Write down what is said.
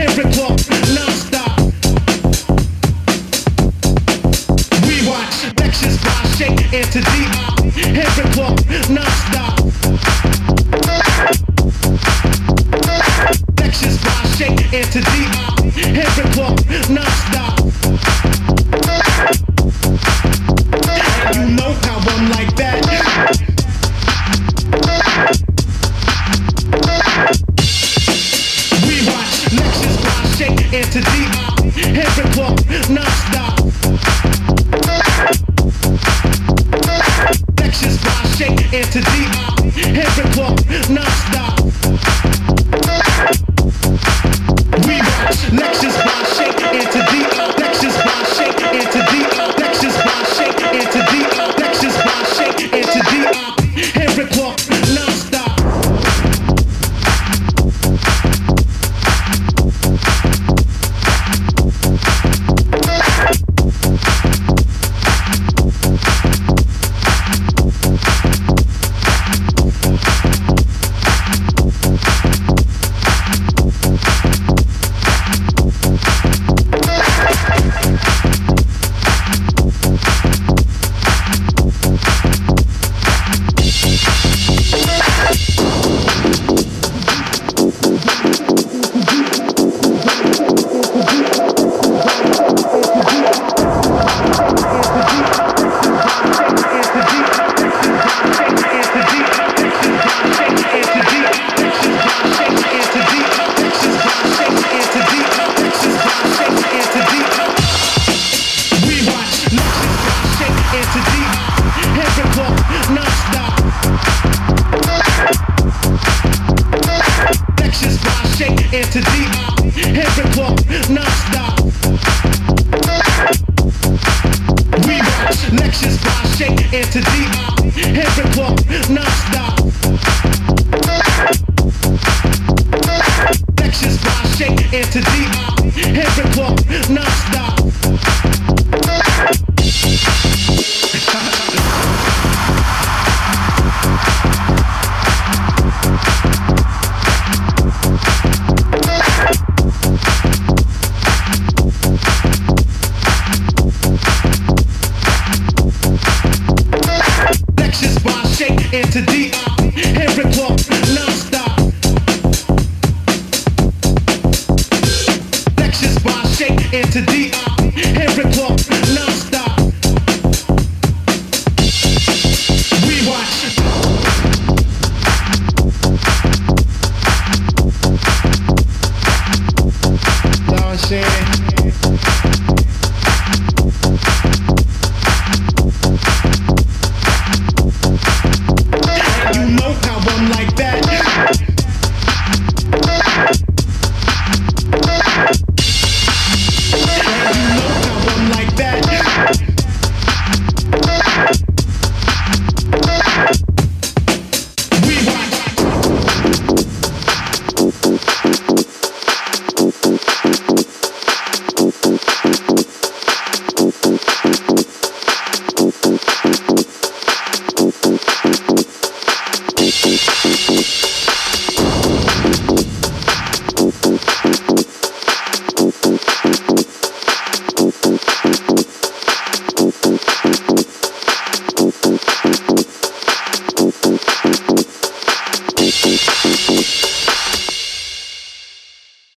every club, non-stop. We watch lectures by Shake and to D.I. Every club, non-stop. Lectures by Shake and to D.I. Every club, non-stop. And you know how I'm like that. We watch lectures by Shake and to D.I. Every club, non-stop. Lectures by Shake and to D.I. Every club, non-stop. We watch lectures by Shake and to D.I. Lectures by Shake and to D.I. Lectures by Shake and to D.I. Lectures by Shake and to D.I. Every club, non-stop. To D.I. Every club, non-stop. We watch lectures by Shake and to D.I. Every club, non-stop. Lectures by Shake and to D.I. Every club, non-stop. And to D.I. Every club, non-stop. Lectures by Shake and to D.I. Every club, non-stop. We watch. Know what I'm saying? Like that. You know how I'm like that. We watch. We'll be right back. We'll be right back.